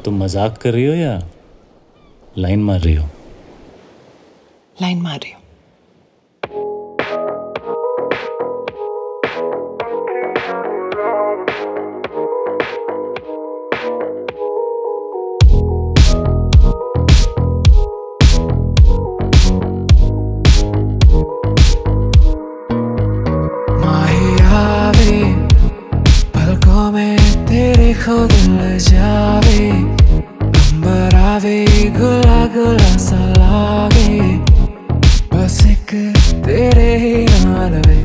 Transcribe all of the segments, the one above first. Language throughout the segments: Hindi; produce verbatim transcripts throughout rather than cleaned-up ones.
तुम मजाक कर रही हो या लाइन मार रही हो? लाइन मार रही हूँ। पलकों में तेरे खुद ल जावे, अंबर आवे गुला गुला सा लागे, बस एक तेरे ही नाल वे।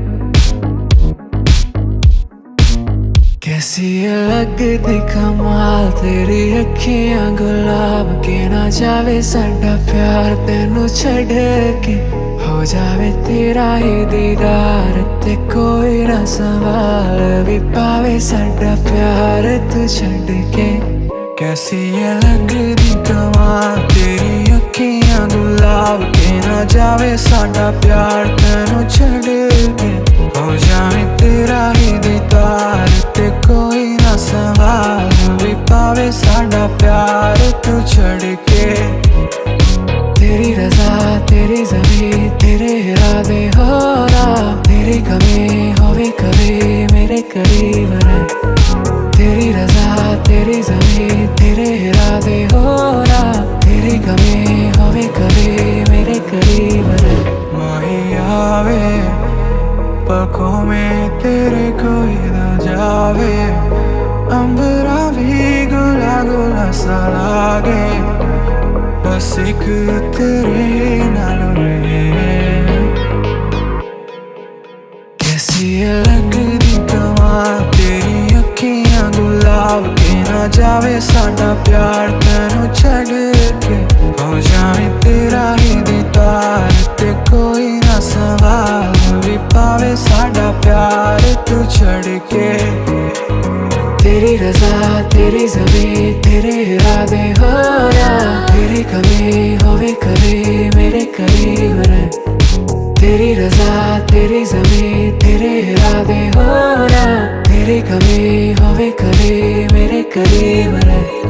कैसी ये लगदी कमाल तेरी अखियां गुलाब के, ना जावे साडा प्यार तेनू छड़ के, हो जावे तेरा ही दीदार ते कोई ना सवाल भी पावे साडा प्यार तू छड़ के। कैसी ये लगदी कमाल तेरी अखियां गुलाब के, ना जावे साडा प्यार तेनू छड़ के, हो जावे तेरा ही दीदार ते कोई ना सवाल भी पावे साडा प्यार तू छड़ के। तेरी रज़ा तेरी ज़मीं तेरे इरादे हो ना, तेरी कमी होवे कभी मेरे करीब रहे। तेरी रज़ा तेरी ज़मीं तेरे इरादे हो ना, तेरी कमी होवे कभी मेरे करीब रहे। माही आवे पलकों में तेरे कोई ना जावे, अंबरा भी गुला गुला सा लागे, बस एक तेरे नाल रहे। कैसी ये लगदी कमाल तेरी अखियां गुलाब के, ना जावे साडा प्यार तेनू छड़ के, हो जावे तेरा ही दीदार ते कोई ना सवाल भी पावे साडा प्यार तू छड़ के। तेरी रज़ा तेरी ज़मीं तेरे इरादे हो ना, तेरी कमी होवे कभी मेरे करीब रहे। तेरी रज़ा तेरी ज़मीं तेरे इरादे हो ना, तेरी कमी होवे कभी मेरे करीब रहे।